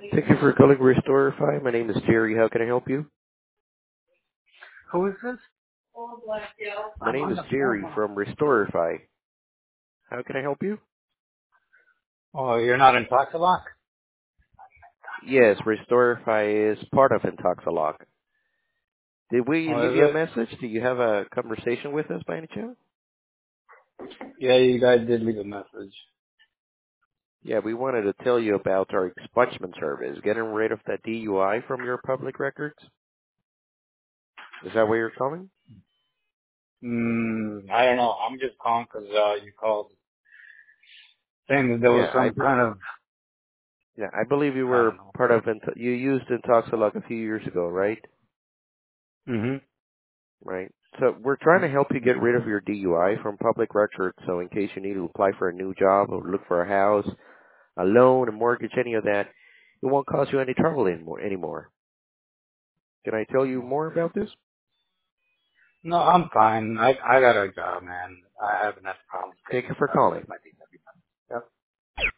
Thank you for calling Restorify. My name is Jerry. How can I help you? Who is this? My I'm name on is the Jerry phone. from Restorify. How can I help you? Oh, you're not in Toxalock? Yes, Restorify is part of Intoxalock. Did we Oh, leave is you a it? message? Do you have a conversation with us by any chance? Yeah, you guys did leave a message. Yeah, we wanted to tell you about our expungement service, getting rid of that DUI from your public records. Is that where you're calling? I don't know. I'm just calling 'cause you called saying that there was Yeah, some kind of, I believe you I were don't know. part of, you used Intoxalock a few years ago, right? Mm-hmm. Right. So we're trying to help you get rid of your DUI from public records. So in case you need to apply for a new job or look for a house, a loan, a mortgage, any of that, it won't cause you any trouble anymore. Can I tell you more Okay. about this? No, I'm fine. I got a job, man. I haven't had problems Thank getting you for rid calling. of my